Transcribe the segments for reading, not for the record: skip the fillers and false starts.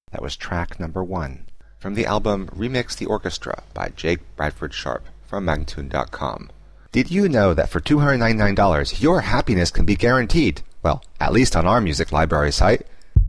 That was track number 1 from the album Remix the Orchestra by Jake Bradford Sharp from Magnatune.com. Did you know that for $299 your happiness can be guaranteed? Well, at least on our music library site.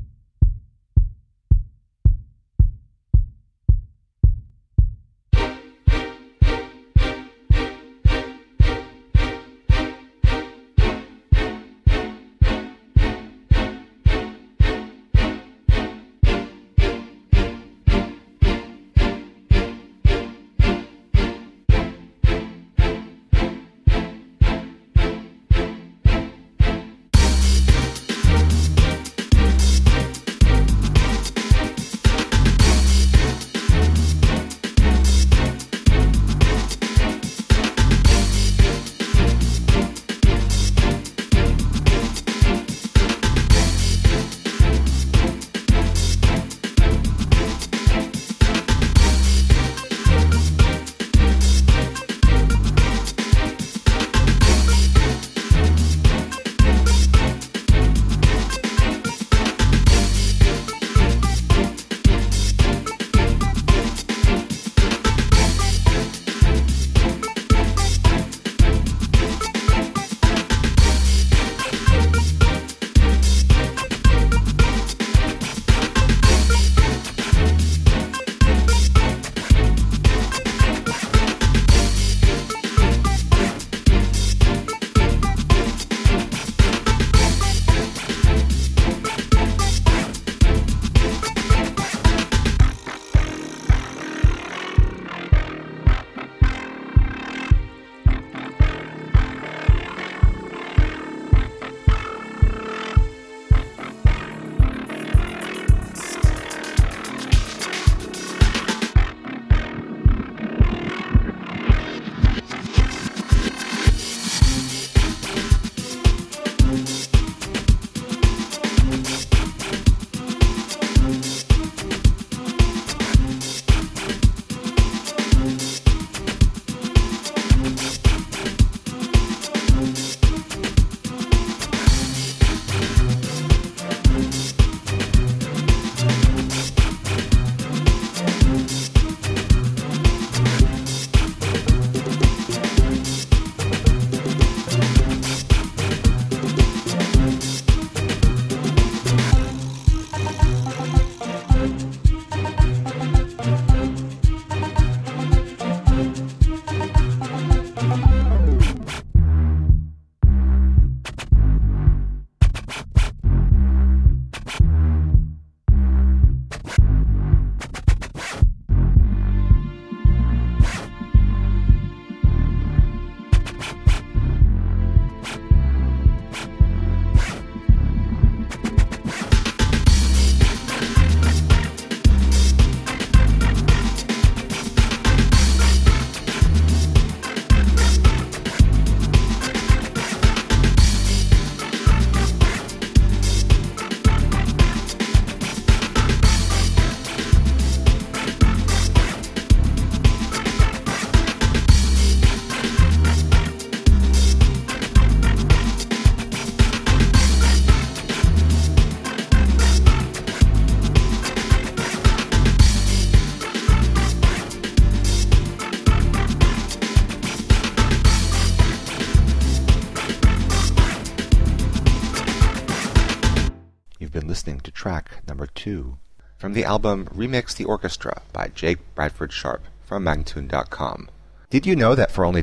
Listening to track number 2 from the album Remix the Orchestra by Jake Bradford Sharp from Magnatune.com. Did you know that for only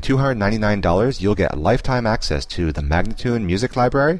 $299 you'll get lifetime access to the Magnatune Music Library?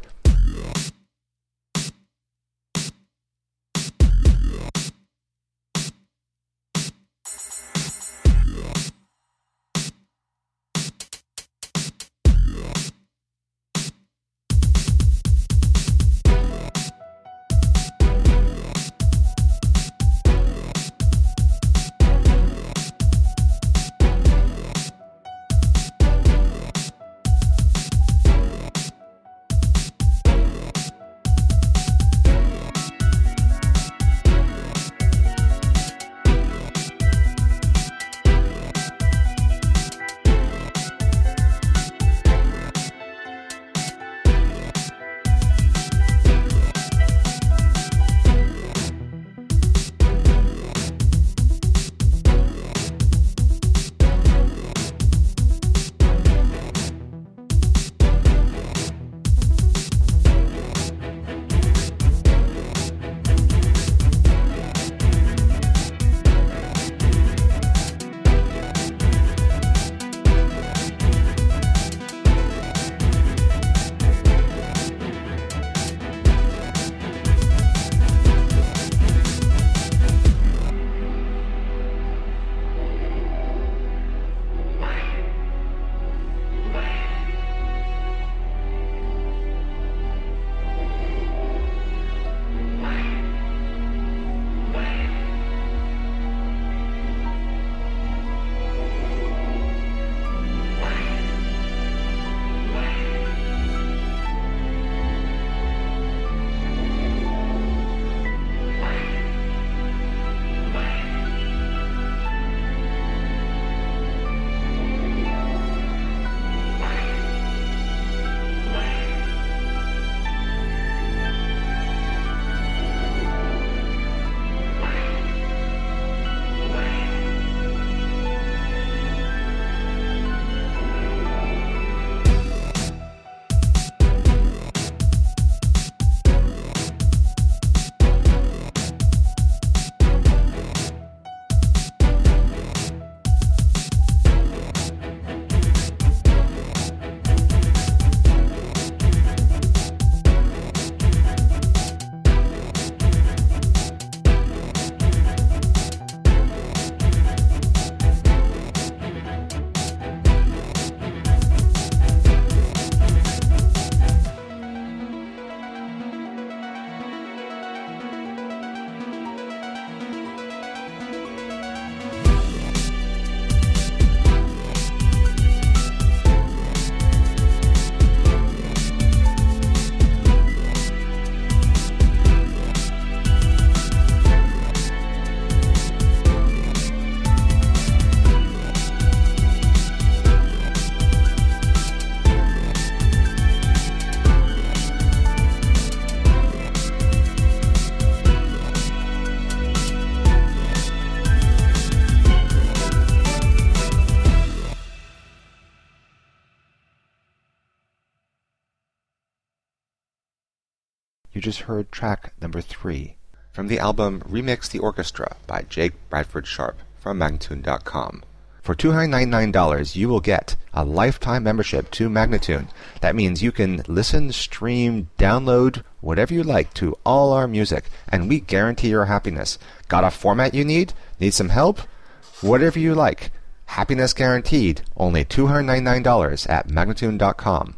You just heard track number 3 from the album Remix the Orchestra by Jake Bradford Sharp from Magnatune.com. For $299, you will get a lifetime membership to Magnatune. That means you can listen, stream, download, whatever you like to all our music, and we guarantee your happiness. Got a format you need? Need some help? Whatever you like. Happiness guaranteed. Only $299 at Magnatune.com.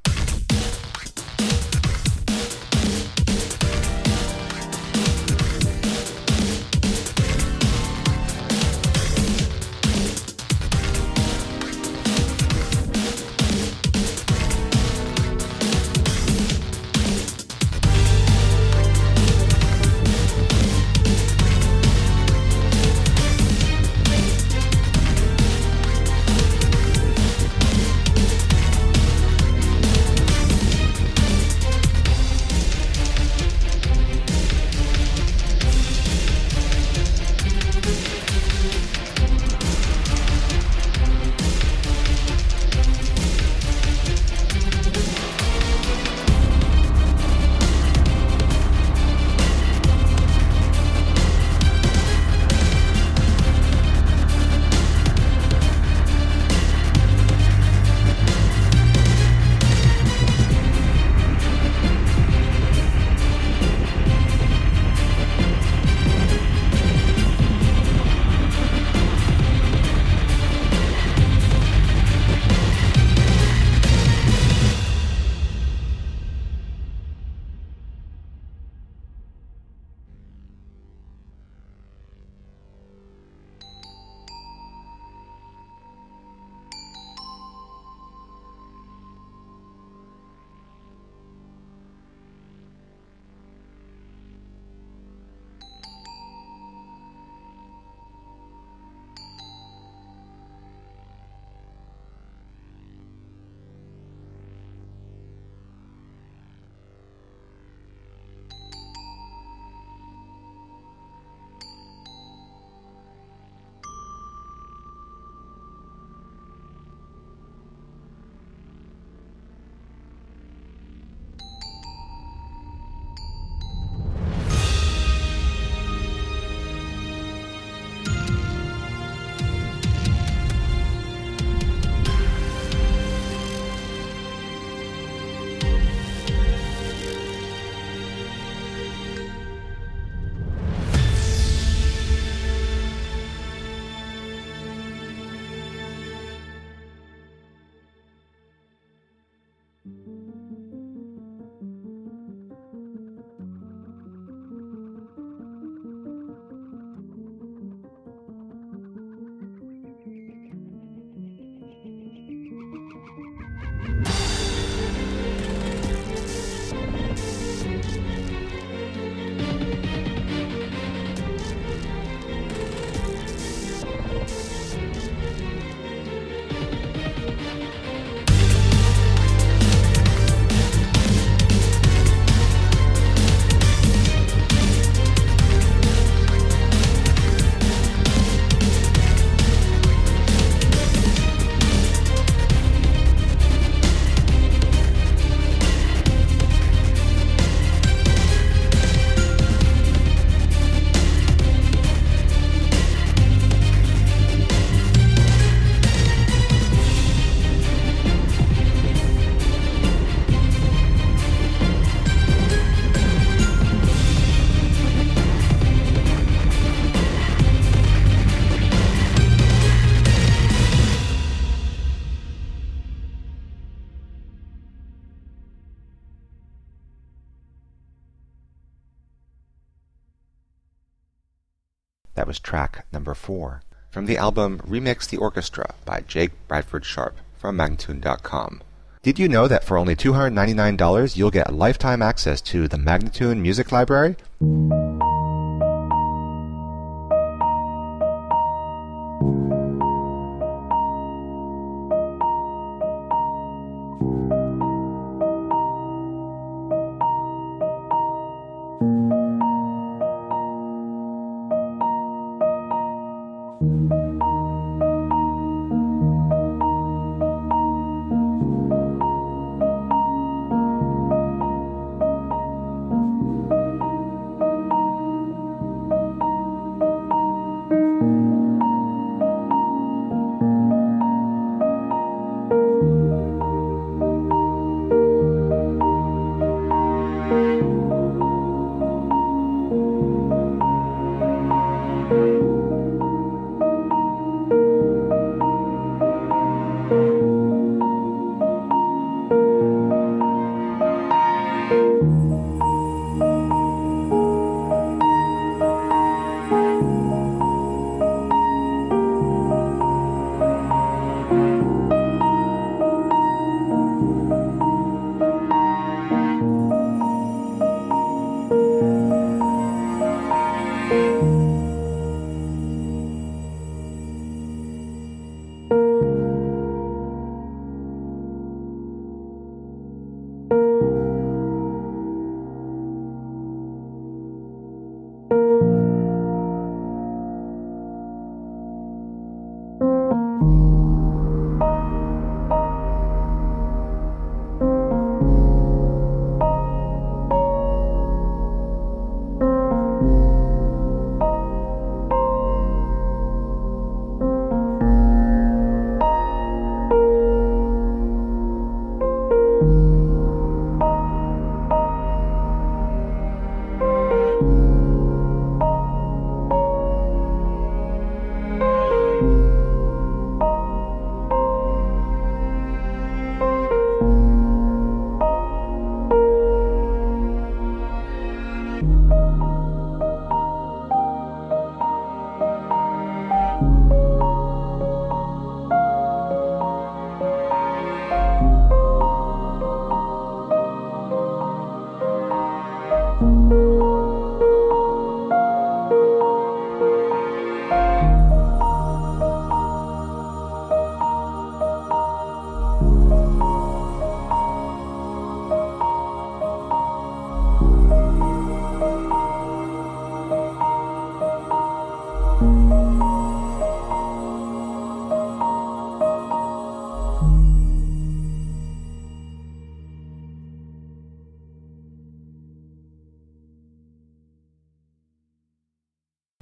That was track number 4 from the album Remix the Orchestra by Jake Bradford Sharp from Magnatune.com. Did you know that for only $299 you'll get lifetime access to the Magnatune Music Library?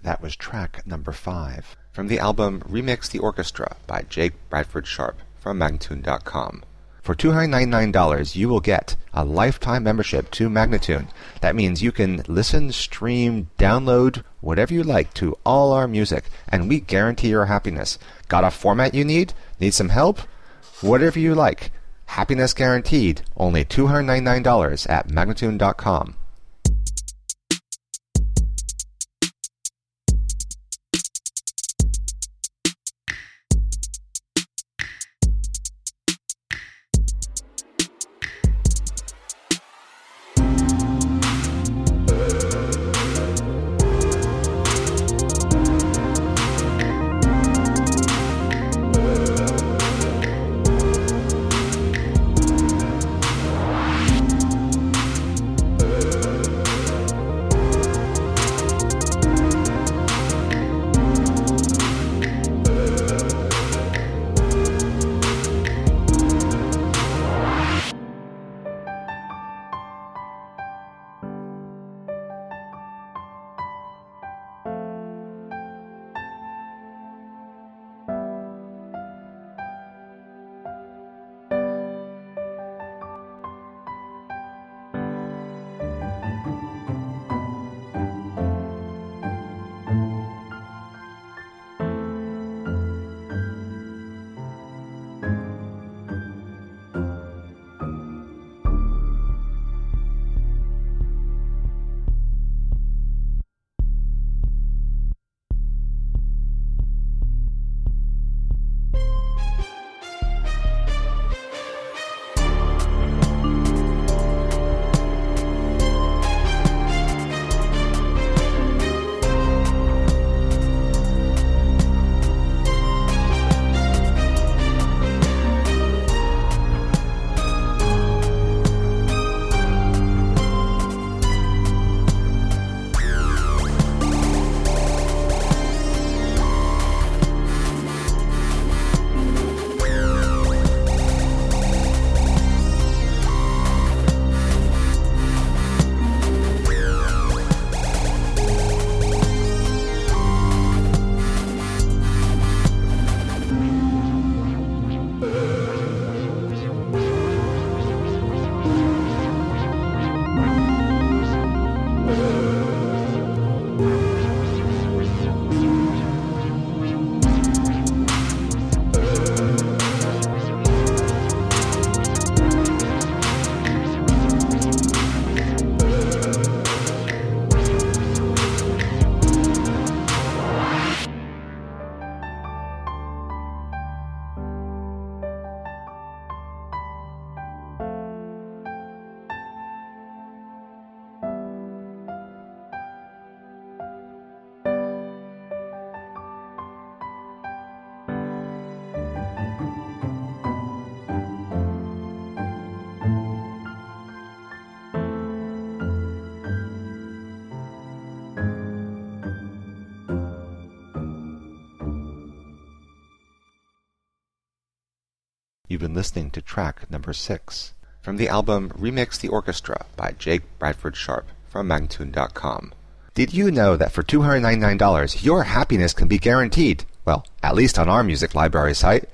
That was track number 5 from the album Remix the Orchestra by Jake Bradford Sharp from Magnatune.com. For $299, you will get a lifetime membership to Magnatune. That means you can listen, stream, download, whatever you like to all our music, and we guarantee your happiness. Got a format you need? Need some help? Whatever you like. Happiness guaranteed. Only $299 at Magnatune.com. You've been listening to track number 6 from the album Remix the Orchestra by Jake Bradford Sharp from Magnatune.com. Did you know that for $299, your happiness can be guaranteed? Well, at least on our music library site.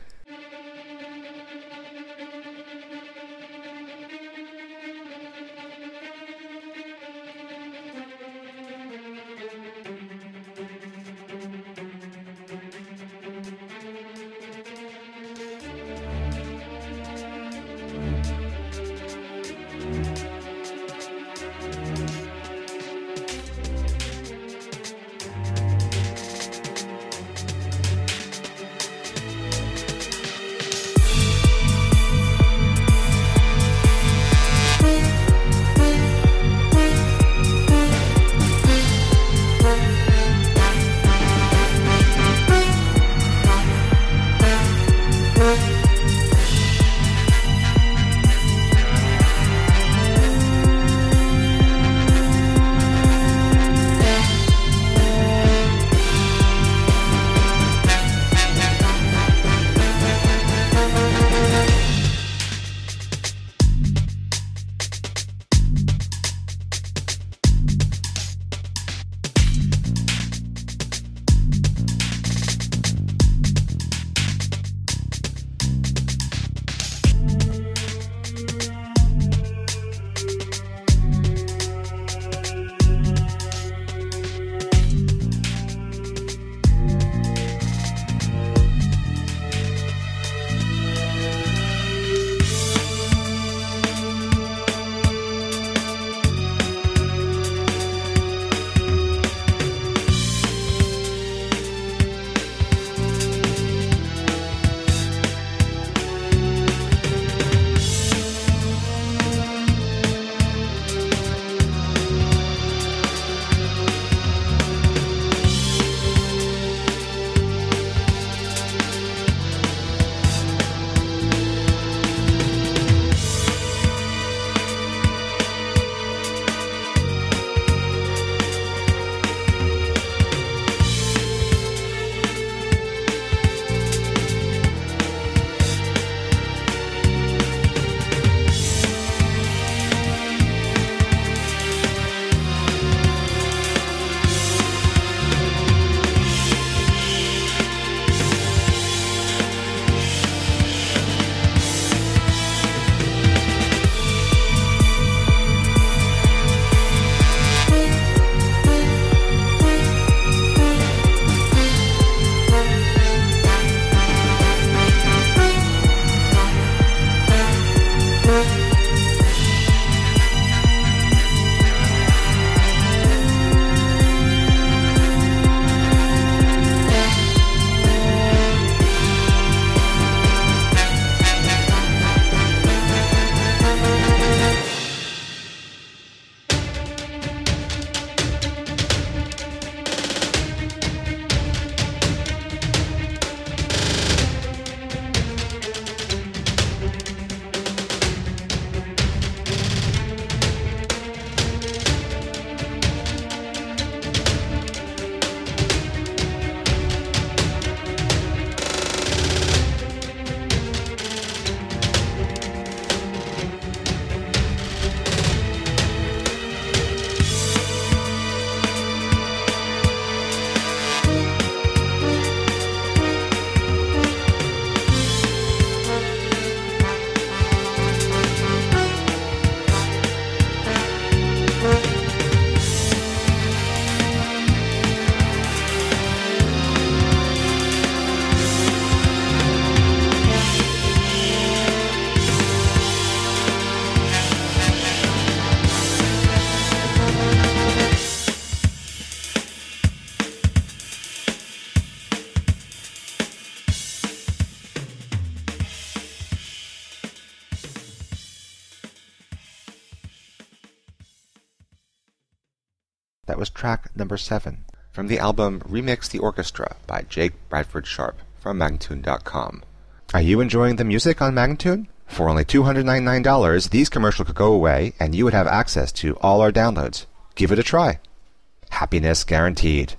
That was track number 7 from the album Remix the Orchestra by Jake Bradford Sharp from Magnatune.com. Are you enjoying the music on Magnatune? For only $299, these commercials could go away and you would have access to all our downloads. Give it a try. Happiness guaranteed.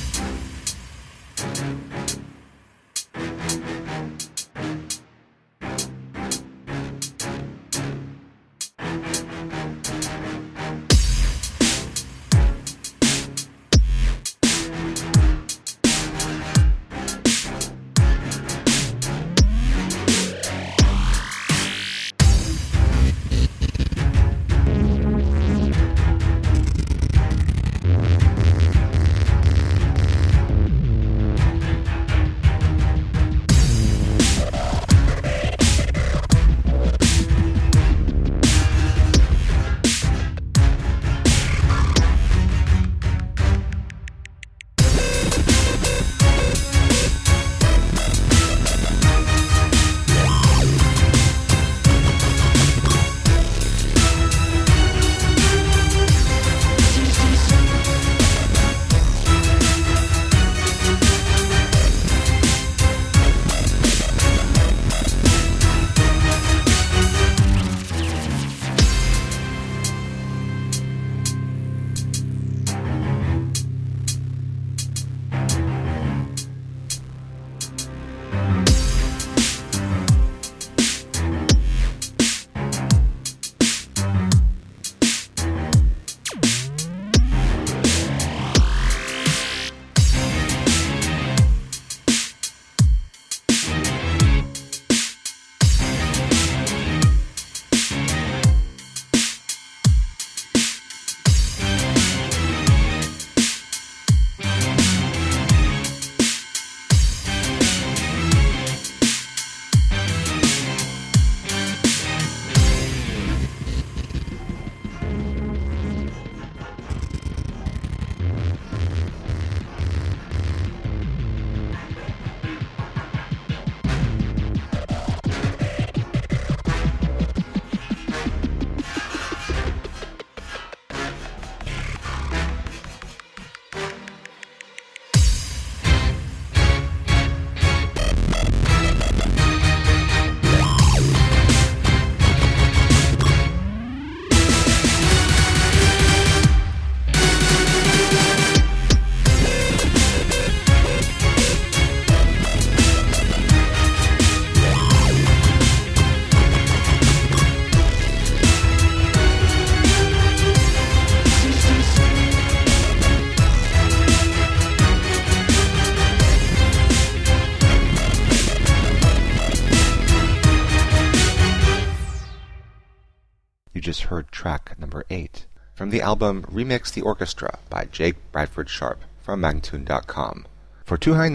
You just heard track number 8 from the album Remix the Orchestra by Jake Bradford Sharp from Magnatune.com. For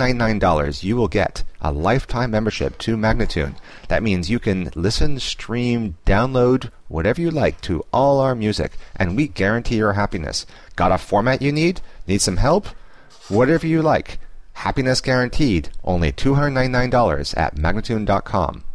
$299, you will get a lifetime membership to Magnatune. That means you can listen, stream, download, whatever you like to all our music, and we guarantee your happiness. Got a format you need? Need some help? Whatever you like. Happiness guaranteed. Only $299 at Magnatune.com.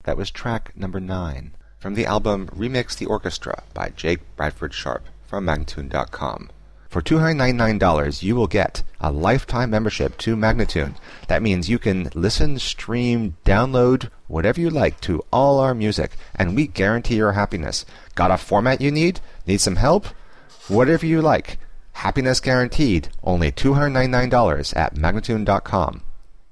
That was track number 9 from the album Remix the Orchestra by Jake Bradford Sharp from Magnatune.com. For $299, you will get a lifetime membership to Magnatune. That means you can listen, stream, download, whatever you like to all our music, and we guarantee your happiness. Got a format you need? Need some help? Whatever you like. Happiness guaranteed. Only $299 at Magnatune.com.